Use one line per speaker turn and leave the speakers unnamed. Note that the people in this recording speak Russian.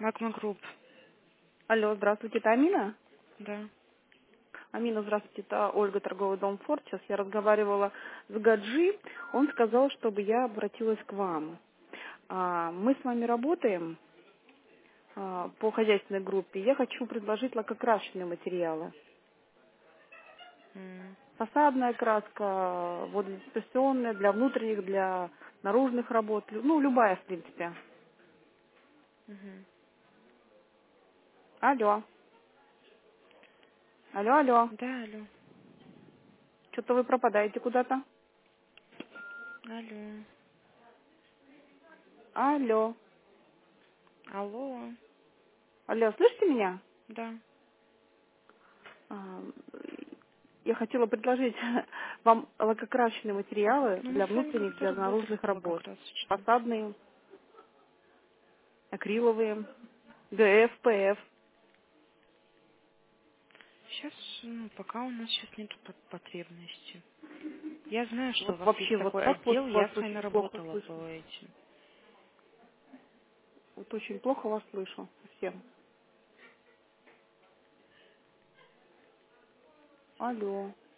Магма Групп.
Алло, здравствуйте, это Амина?
Да.
Амина, здравствуйте, это Ольга, торговый дом «Форд». Сейчас я разговаривала с Гаджи, он сказал, чтобы я обратилась к вам. Мы с вами работаем по хозяйственной группе. Я хочу предложить лакокрасочные материалы.
М,
Фасадная краска, вододистанционная, для внутренних, для наружных работ. Ну, любая, в принципе.
мгм.
Алло, алло, алло.
Да, алло.
Что-то вы пропадаете куда-то.
Алло.
Алло,
Алло.
алло, слышите меня?
Да.
А, Я хотела предложить вам лакокрасочные материалы
Ну, мы
для
с вами
внутренних,
как-то
для
работали
наружных
по
работ.
лакокрасочным.
Фасадные, акриловые, ГФ, ПФ.
Сейчас, пока у нас сейчас нет потребности. Я знаю, что у
Вот
вас есть
вообще вот
такой
так вот
отдел,
вас
я с вами
очень плохо
работала
слышу.
по этим.
Вот очень плохо вас слышу совсем. Алло.